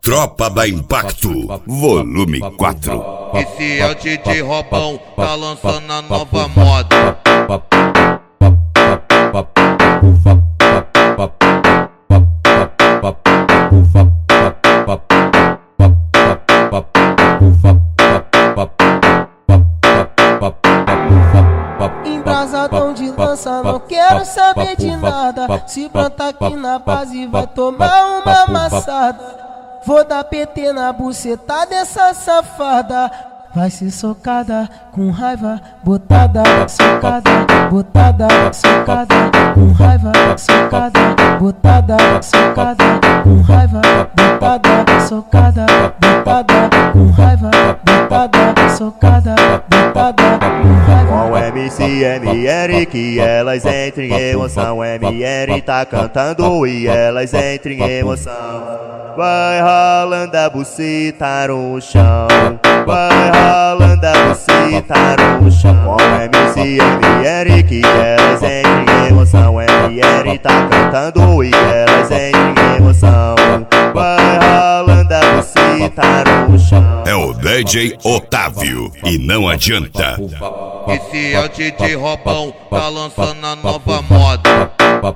Tropa da Impacto, volume 4. Esse é o DJ Robão, tá lançando a nova moda. Embrasadão de lança, não quero saber de nada. Se plantar aqui na base vai tomar uma amassada. Vou dar PT na buceta dessa safada. Vai ser socada, com raiva, botada, socada, botada, socada, com raiva, socada, botada, socada, com raiva, botada, socada, botada, com raiva, botada, socada, botada, com raiva. Com o MC MR que elas entram em emoção. MR tá cantando e elas entram em emoção. Vai ralando a buceta no chão. Vai ralando a buceta no chão. Com o MC MR que elas entram em emoção. MR tá cantando e elas entram em emoção. Vai ralando a buceta no chão. É o DJ Otávio e não adianta. Esse é o DJ Robão, tá lançando a nova moda.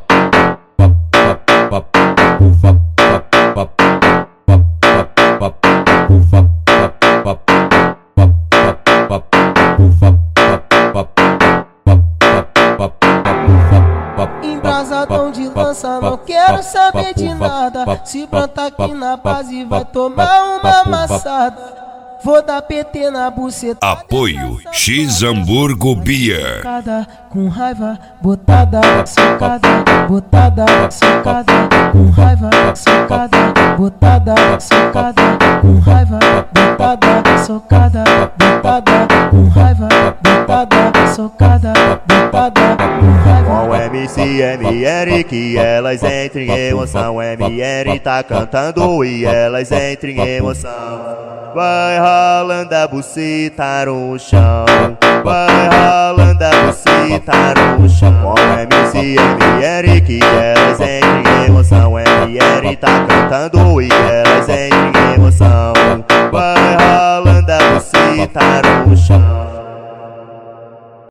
Embrasadão de lança, não quero saber de nada. Se plantar aqui na base vai tomar uma amassada. Vou dar PT na buceta. Apoio X Hamburgo Beer. Com raiva, botada, socada, botada, socada, com raiva, socada, botada, socada, com raiva, botada, socada, botada, com raiva, botada, socada, botada, com raiva. Com o MC MR que elas entram em emoção. MR tá cantando e elas entram em emoção. Vai ralando a buceta no chão. Vai ralando a buceta no chão. Com o MC MR que elas entram em emoção. MR tá cantando e elas entram em emoção. Vai ralando a buceta no chão.